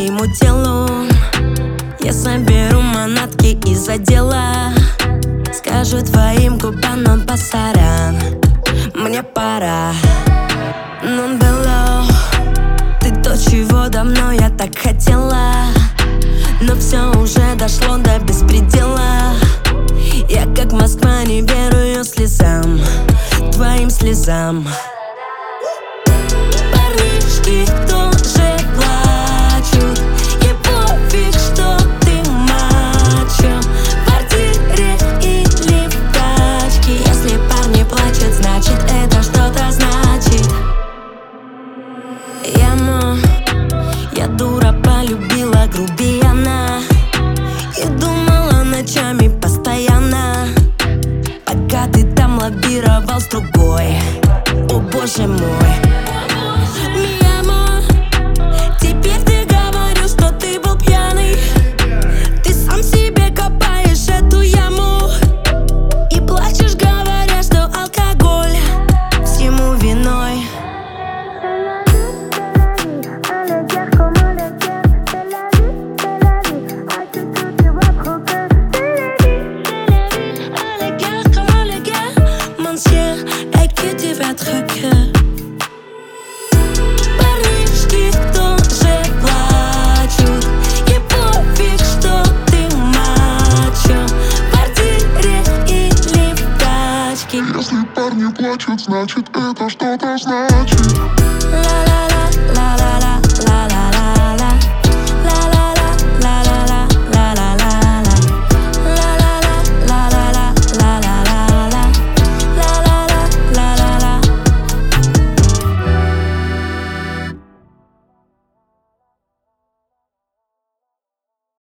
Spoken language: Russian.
твоему телу. Я соберу манатки из-за дела. Скажу твоим губам пасаран, мне пора. Non-below, ты то, чего давно я так хотела. Но все уже дошло до беспредела. Я как Москва не верую слезам, твоим слезам. Парнишки тоже плачут, и пофиг, что ты мачо. В квартире или в тачке. Если парни плачут, значит это что-то значит. Я дура, полюбила грубияна и думала ночами постоянно, пока ты там лавировал с другой. О боже мой, mi amor, теперь ты говоришь, что ты был пьяный. Ты сам себе копаешь эту яму и плачешь, говоря, что алкоголь всему виной. Парнишки тоже плачут, и пофиг, что ты мачо. В квартире или в тачке. Если парни плачут, значит это что-то значит. Ла-ла-ла, ла-ла-ла, ла-ла.